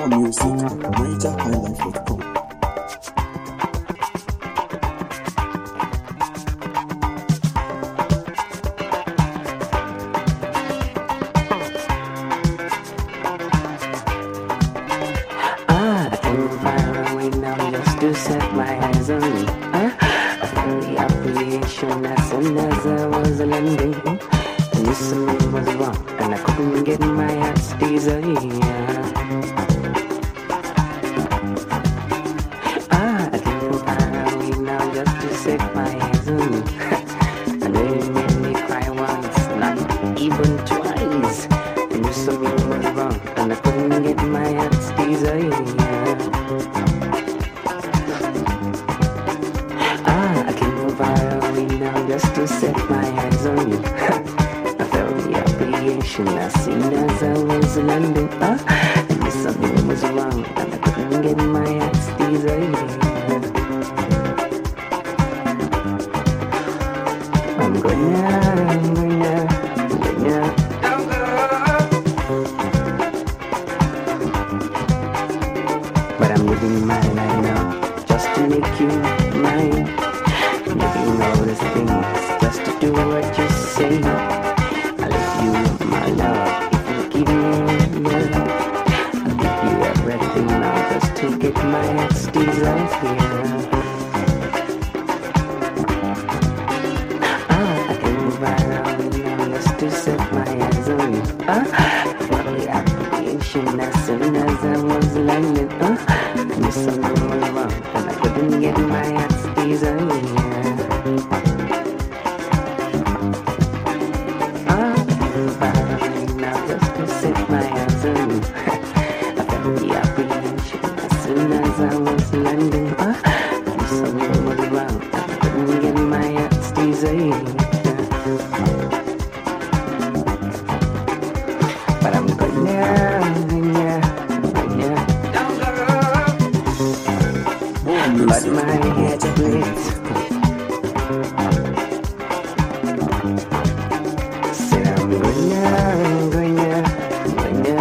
More music at NigerHighlife.com. I came far away now just to set my eyes on you. I felt the appreciation as soon as I was landing. And this something was wrong, and I couldn't get my heart's desire. I came far away now just to set my eyes on you. And they made me cry once, not even twice. And this something was wrong, and I couldn't get my heart's desire. I came from far away now just to set my eyes on you. I felt the appreciation as soon as I was landing. And something was wrong, and I couldn't get my heart's desire. I'm going now. But I'm living my life now just to make you mine. Making all these things just to do what you say. I love you, my love, if you give me your love. I'll give you everything now just to get my heart's desire. I came far away now just to set my eyes on you. For the appreciation as soon as I was landing. And there's something was wrong, and I couldn't get my heart's desire. Now just to set my eyes on you. I felt the apprehension as soon as I was landing. And something was wrong, and I couldn't get my heart's desire. But I'm good now. But my head's